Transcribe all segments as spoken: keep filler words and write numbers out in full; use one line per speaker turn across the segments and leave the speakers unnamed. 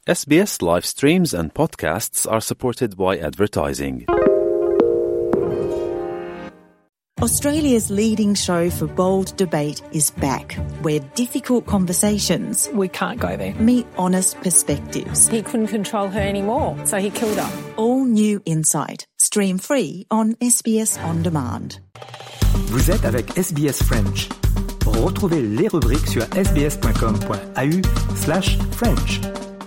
S B S live streams and podcasts are supported by advertising.
Australia's leading show for bold debate is back, where difficult conversations
We can't go there.
meet honest perspectives.
He couldn't control her anymore, so he killed her.
All new insight. Stream free on S B S On Demand.
Vous êtes avec S B S French. Retrouvez les rubriques sur sbs.com.au slash French.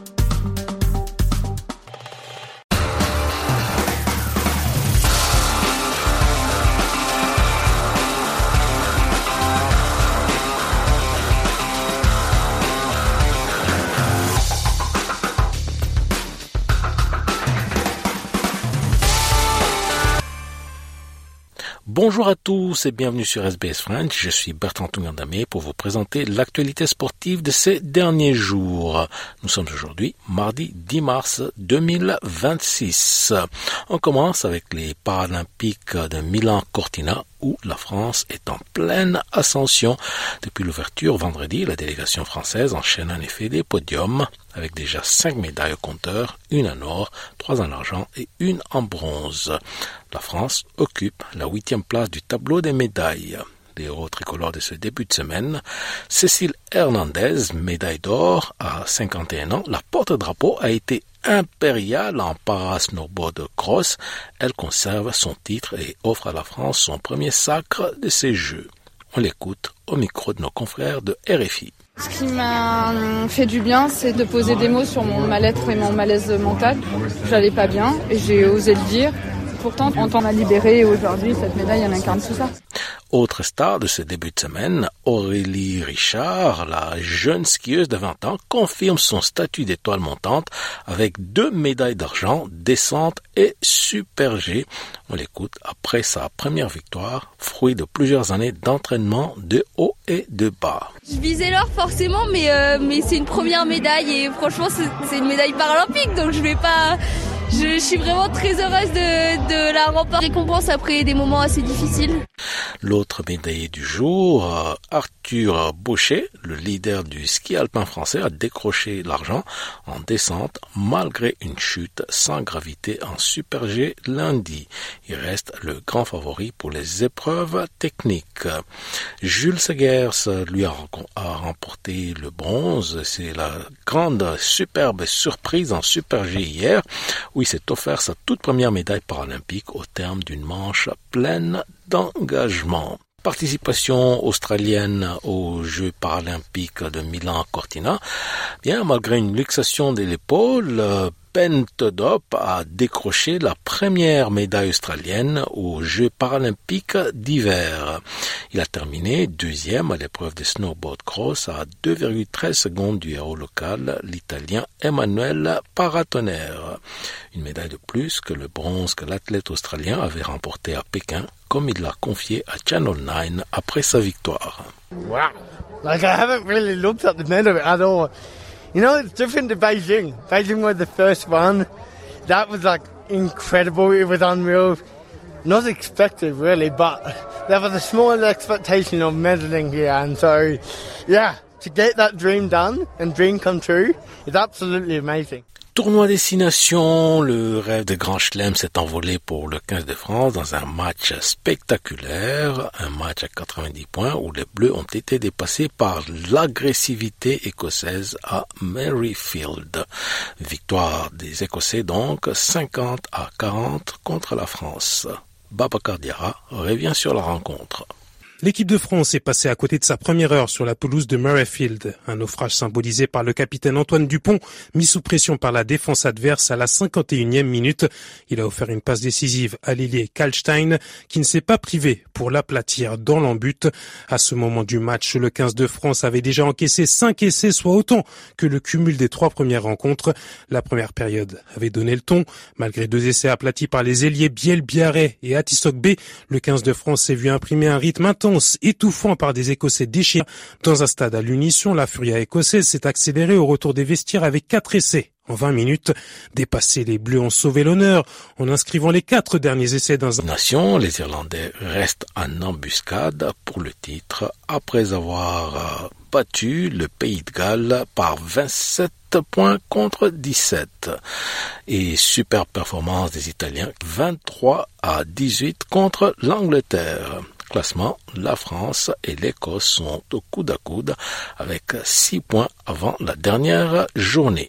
Bonjour à tous et bienvenue sur S B S French. Je suis Bertrand Toungandamé pour vous présenter l'actualité sportive de ces derniers jours. Nous sommes aujourd'hui mardi dix mars deux mille vingt-six. On commence avec les Paralympiques de Milan-Cortina où la France est en pleine ascension. Depuis l'ouverture vendredi, la délégation française enchaîne en effet les podiums avec déjà cinq médailles au compteur, une en or, trois en argent et une en bronze. La France occupe la huitième place du tableau des médailles. Les héros tricolores de ce début de semaine, Cécile Hernandez, médaille d'or à cinquante et un ans. La porte-drapeau a été impériale en para-snowboard cross. Elle conserve son titre et offre à la France son premier sacre de ces Jeux. On l'écoute au micro de nos confrères de R F I.
Ce qui m'a fait du bien, c'est de poser des mots sur mon mal-être et mon malaise mental. J'allais pas bien et j'ai osé le dire. Pourtant, on t'en a libéré et aujourd'hui, cette médaille, elle incarne tout ça.
Autre star de ce début de semaine, Aurélie Richard, la jeune skieuse de vingt ans, confirme son statut d'étoile montante avec deux médailles d'argent, descente et super G. On l'écoute après sa première victoire, fruit de plusieurs années d'entraînement de haut et de bas.
Je visais l'or forcément, mais, euh, mais c'est une première médaille et franchement, c'est, c'est une médaille paralympique, donc je vais pas... Je, je suis vraiment très heureuse de, de la remporter. Récompense après des moments assez difficiles.
L'autre médaillé du jour, Arthur Baucher, le leader du ski alpin français, a décroché l'argent en descente malgré une chute sans gravité en super G lundi. Il reste le grand favori pour les épreuves techniques. Jules Segers lui a, a remporté le bronze. C'est la grande superbe surprise en super G hier où il s'est offert sa toute première médaille paralympique au terme d'une manche pleine d'engagement. Participation australienne aux Jeux paralympiques de Milan-Cortina. Bien, malgré une luxation de l'épaule, Ben Todop a décroché la première médaille australienne aux Jeux paralympiques d'hiver. Il a terminé deuxième à l'épreuve de snowboard cross à deux virgule treize secondes du héros local, l'Italien Emanuele Paratonnerre. Une médaille de plus que le bronze que l'athlète australien avait remporté à Pékin, comme il l'a confié à Channel nine après sa victoire.
Wow. Like, I haven't really looked at the medal at all. You know, it's different to Beijing. Beijing was the first one. That was like incredible. It was unreal. Not expected really, but there was a small expectation of medaling here. And so, yeah, to get that dream done and dream come true is absolutely amazing.
Tournoi Destination, le rêve de Grand Chelem s'est envolé pour le quinze de France dans un match spectaculaire, un match à quatre-vingt-dix points où les Bleus ont été dépassés par l'agressivité écossaise à Maryfield. Victoire des Écossais donc, cinquante à quarante contre la France. Babacar Diarra revient sur la rencontre.
L'équipe de France est passée à côté de sa première heure sur la pelouse de Murrayfield. Un naufrage symbolisé par le capitaine Antoine Dupont, mis sous pression par la défense adverse à la cinquante et unième minute. Il a offert une passe décisive à l'ailier Kalstein, qui ne s'est pas privé pour l'aplatir dans l'embut. À ce moment du match, le quinze de France avait déjà encaissé cinq essais, soit autant que le cumul des trois premières rencontres. La première période avait donné le ton. Malgré deux essais aplatis par les ailiers Biel Biarré et Atisok B, le quinze de France s'est vu imprimer un rythme intense, étouffant par des Écossais déchirés. Dans un stade à l'unisson, la furia écossaise s'est accélérée au retour des vestiaires avec quatre essais En vingt minutes, dépasser les Bleus ont sauvé l'honneur en inscrivant les quatre derniers essais dans un...
Nation, les Irlandais restent en embuscade pour le titre après avoir battu le Pays de Galles par vingt-sept points contre dix-sept. Et super performance des Italiens, vingt-trois à dix-huit contre l'Angleterre. Classement, la France et l'Écosse sont au coude à coude avec six points avant la dernière journée.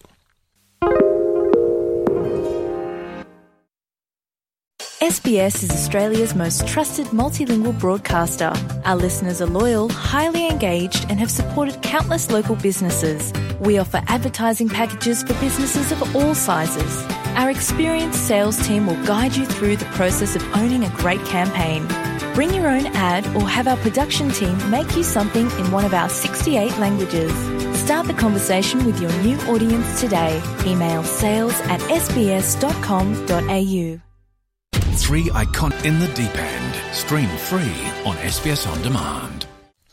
S B S is Australia's most trusted multilingual broadcaster. Our listeners are loyal, highly engaged, and have supported countless local businesses. We offer advertising packages for businesses of all sizes. Our experienced sales team will guide you through the process of owning a great campaign. Bring your own ad or have our production team make you something in one of our sixty-eight languages. Start the conversation with your new audience today. Email sales at s b s dot com dot a u.
Three icon in the deep end. Stream free on S B S On Demand.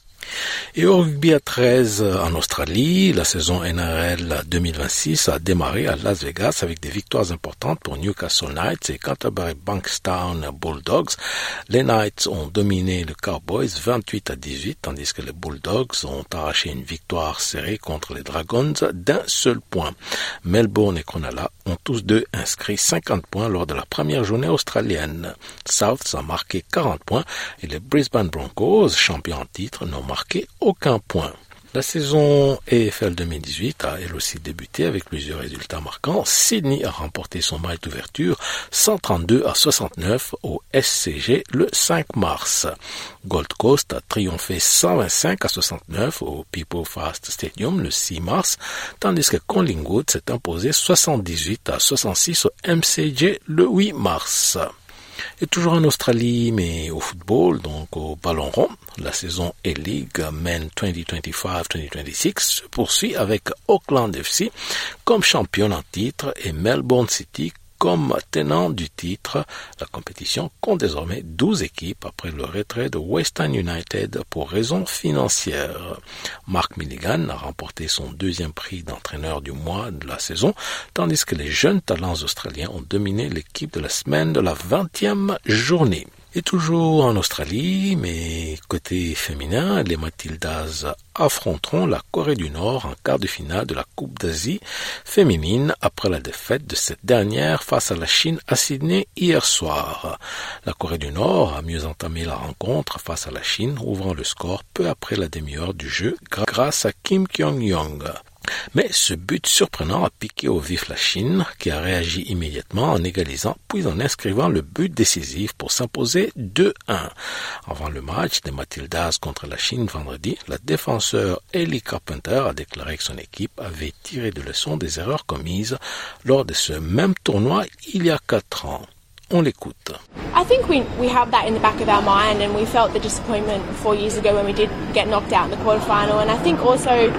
Et au rugby à treize en Australie, la saison N R L deux mille vingt-six a démarré à Las Vegas avec des victoires importantes pour Newcastle Knights et Canterbury Bankstown Bulldogs. Les Knights ont dominé le Cowboys vingt-huit à dix-huit, tandis que les Bulldogs ont arraché une victoire serrée contre les Dragons d'un seul point. Melbourne et Cronulla ont tous deux inscrit cinquante points lors de la première journée australienne. Souths a marqué quarante points et les Brisbane Broncos, champions en titre, n'ont marqué aucun point. La saison A F L deux mille dix-huit a elle aussi débuté avec plusieurs résultats marquants. Sydney a remporté son match d'ouverture cent trente-deux à soixante-neuf au S C G le cinq mars. Gold Coast a triomphé cent vingt-cinq à soixante-neuf au People Fast Stadium le six mars, tandis que Collingwood s'est imposé soixante-dix-huit à soixante-six au M C G le huit mars. Et toujours en Australie, mais au football, donc au ballon rond, la saison A-League Men vingt vingt-cinq vingt vingt-six se poursuit avec Auckland F C comme championne en titre et Melbourne City comme tenant du titre. La compétition compte désormais douze équipes après le retrait de Western United pour raisons financières. Mark Milligan a remporté son deuxième prix d'entraîneur du mois de la saison, tandis que les jeunes talents australiens ont dominé l'équipe de la semaine de la vingtième journée. Et toujours en Australie, mais côté féminin, les Matildas affronteront la Corée du Nord en quart de finale de la Coupe d'Asie féminine après la défaite de cette dernière face à la Chine à Sydney hier soir. La Corée du Nord a mieux entamé la rencontre face à la Chine, ouvrant le score peu après la demi-heure du jeu grâce à Kim Kyung-young. Mais ce but surprenant a piqué au vif la Chine, qui a réagi immédiatement en égalisant puis en inscrivant le but décisif pour s'imposer deux un. Avant le match des Matildas contre la Chine vendredi, la défenseur Ellie Carpenter a déclaré que son équipe avait tiré de leçons des erreurs commises lors de ce même tournoi il y a quatre ans. On l'écoute.
I think we we have that in the back of our mind, and we felt the disappointment four years ago when we did get knocked out in the quarterfinal, and I think also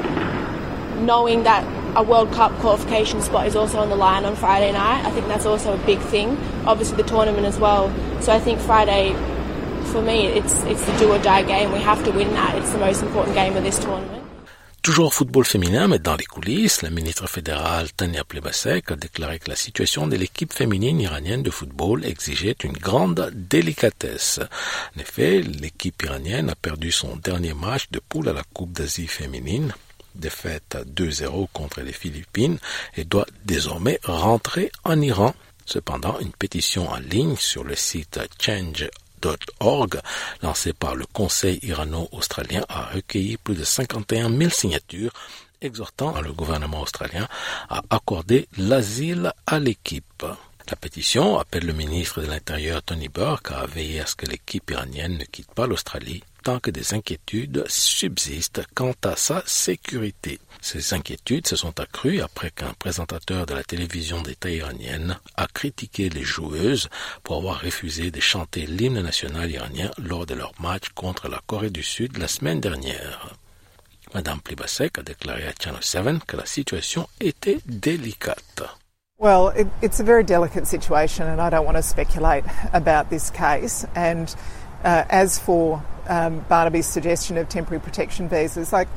knowing that a World Cup qualification spot is also on the line on Friday night, I think that's also a big thing. Obviously the tournament as well. So I think Friday, for me, it's it's the do or die game. We have to win that. It's the most important game of this tournament.
Toujours au football féminin, mais dans les coulisses, la ministre fédérale Tania Plibersek a déclaré que la situation de l'équipe féminine iranienne de football exigeait une grande délicatesse. En effet, l'équipe iranienne a perdu son dernier match de poule à la Coupe d'Asie féminine, défaite deux zéro contre les Philippines, et doit désormais rentrer en Iran. Cependant, une pétition en ligne sur le site change dot org, lancée par le Conseil irano-australien, a recueilli plus de cinquante et un mille signatures, exhortant le gouvernement australien à accorder l'asile à l'équipe. La pétition appelle le ministre de l'Intérieur Tony Burke à veiller à ce que l'équipe iranienne ne quitte pas l'Australie tant que des inquiétudes subsistent quant à sa sécurité. Ces inquiétudes se sont accrues après qu'un présentateur de la télévision d'État iranienne a critiqué les joueuses pour avoir refusé de chanter l'hymne national iranien lors de leur match contre la Corée du Sud la semaine dernière. Madame Plibersek a déclaré à Channel seven que la situation était délicate.
Well, it, it's a very delicate situation, and I don't want to speculate about this case. And uh, as for um, Barnaby's suggestion of temporary protection visas, like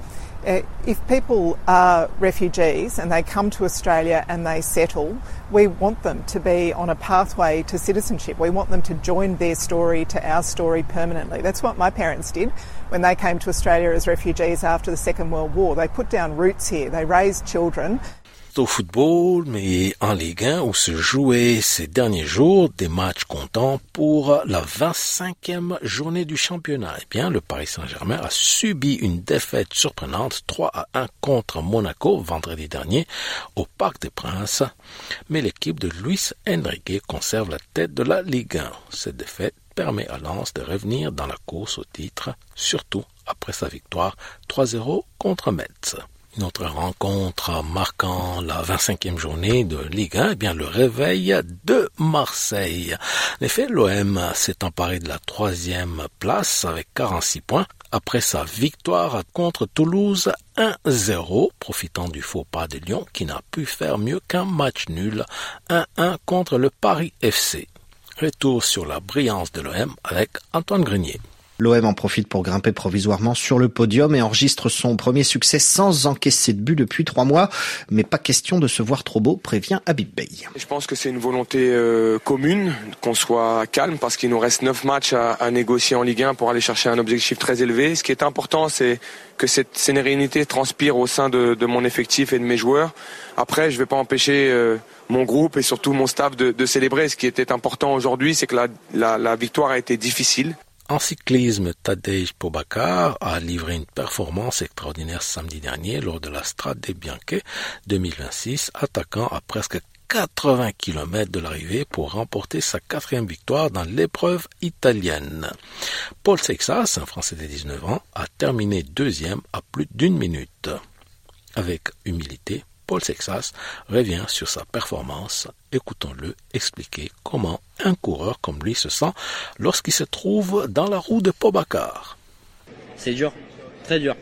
Uh, if people are refugees and they come to Australia and they settle, we want them to be on a pathway to citizenship. We want them to join their story to our story permanently. That's what my parents did when they came to Australia as refugees after the Second World War. They put down roots here. They raised children.
Au football, mais en Ligue un, où se jouaient ces derniers jours des matchs comptants pour la vingt-cinquième journée du championnat. Eh bien, le Paris Saint-Germain a subi une défaite surprenante trois à un contre Monaco vendredi dernier au Parc des Princes, mais l'équipe de Luis Enrique conserve la tête de la Ligue un. Cette défaite permet à Lens de revenir dans la course au titre, surtout après sa victoire trois zéro contre Metz. Une autre rencontre marquant la vingt-cinquième journée de Ligue un, eh bien le réveil de Marseille. En effet, l'O M s'est emparé de la troisième place avec quarante-six points après sa victoire contre Toulouse un zéro, profitant du faux pas de Lyon qui n'a pu faire mieux qu'un match nul un un contre le Paris F C. Retour sur la brillance de l'O M avec Antoine Grenier.
L'O M en profite pour grimper provisoirement sur le podium et enregistre son premier succès sans encaisser de but depuis trois mois. Mais pas question de se voir trop beau, prévient Habib Bey.
Je pense que c'est une volonté euh, commune, qu'on soit calme parce qu'il nous reste neuf matchs à, à négocier en Ligue un pour aller chercher un objectif très élevé. Ce qui est important, c'est que cette sérénité transpire au sein de, de mon effectif et de mes joueurs. Après, je ne vais pas empêcher euh, mon groupe et surtout mon staff de, de célébrer. Ce qui était important aujourd'hui, c'est que la, la, la victoire a été difficile.
En cyclisme, Tadej Pogačar a livré une performance extraordinaire samedi dernier lors de la Strade Bianche deux mille vingt-six, attaquant à presque quatre-vingts kilomètres de l'arrivée pour remporter sa quatrième victoire dans l'épreuve italienne. Paul Seixas, un Français de dix-neuf ans, a terminé deuxième à plus d'une minute. Avec humilité, Paul Seixas revient sur sa performance. Écoutons-le expliquer comment un coureur comme lui se sent lorsqu'il se trouve dans la roue de Pogačar.
C'est dur, très dur.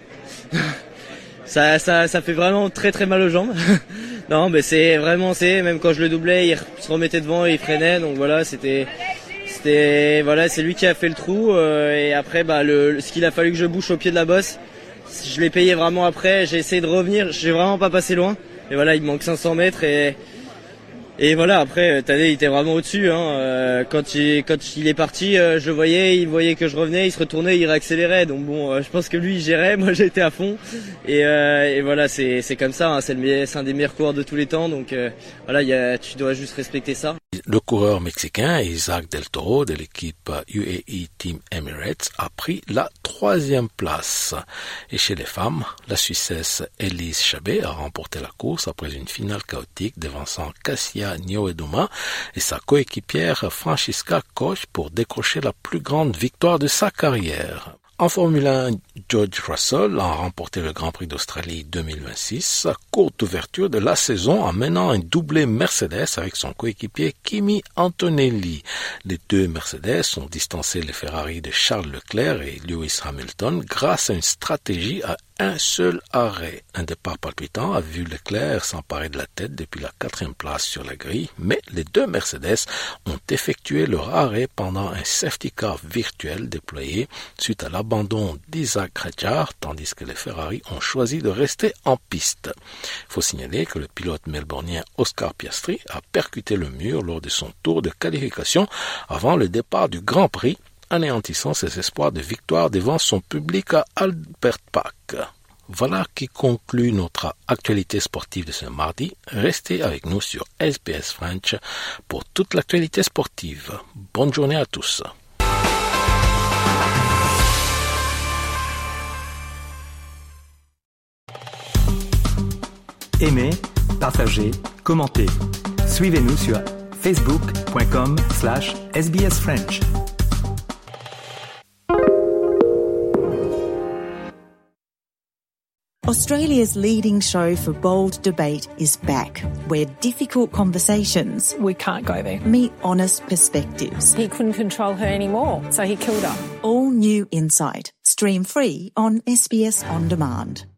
ça, ça, ça fait vraiment très très mal aux jambes. Non, mais c'est vraiment, c'est même quand je le doublais, il se remettait devant et il freinait. Donc voilà, c'était, c'était, voilà, c'est lui qui a fait le trou. Euh, et après, bah, le, ce qu'il a fallu que je bouche au pied de la bosse, je l'ai payé vraiment après. J'ai essayé de revenir, j'ai vraiment pas passé loin. Et voilà, il me manque cinq cents mètres et et voilà. Après, Tadej il était vraiment au-dessus. Hein. Euh, quand il quand il est parti, euh, je le voyais, il voyait que je revenais, il se retournait, il réaccélérait. Donc bon, euh, je pense que lui il gérait, moi j'étais à fond. Et, euh, et voilà, c'est c'est comme ça. Hein. C'est le meilleur, c'est un des meilleurs coureurs de tous les temps. Donc euh, voilà, y a, tu dois juste respecter ça.
Le coureur mexicain Isaac Del Toro de l'équipe U A E Team Emirates a pris la troisième place. Et chez les femmes, la Suissesse Elise Chabet a remporté la course après une finale chaotique devançant Cassia Niewiadoma et sa coéquipière Francisca Koch pour décrocher la plus grande victoire de sa carrière. En Formule un, George Russell a remporté le Grand Prix d'Australie deux mille vingt-six, sa courte ouverture de la saison en menant un doublé Mercedes avec son coéquipier Kimi Antonelli. Les deux Mercedes ont distancé les Ferrari de Charles Leclerc et Lewis Hamilton grâce à une stratégie à un seul arrêt. Un départ palpitant a vu Leclerc s'emparer de la tête depuis la quatrième place sur la grille, mais les deux Mercedes ont effectué leur arrêt pendant un safety car virtuel déployé suite à l'abandon d'Isaac Hadjar, tandis que les Ferrari ont choisi de rester en piste. Il faut signaler que le pilote melbournien Oscar Piastri a percuté le mur lors de son tour de qualification avant le départ du Grand Prix, anéantissant ses espoirs de victoire devant son public à Albert Park. Voilà qui conclut notre actualité sportive de ce mardi. Restez avec nous sur S B S French pour toute l'actualité sportive. Bonne journée à tous.
Aimez, partagez, commentez. Suivez-nous sur facebook.com slash sbsfrench.
Australia's leading show for bold debate is back, where difficult conversations
We can't go there.
meet honest perspectives.
He couldn't control her anymore, so he killed her.
All new insight. Stream free on S B S On Demand.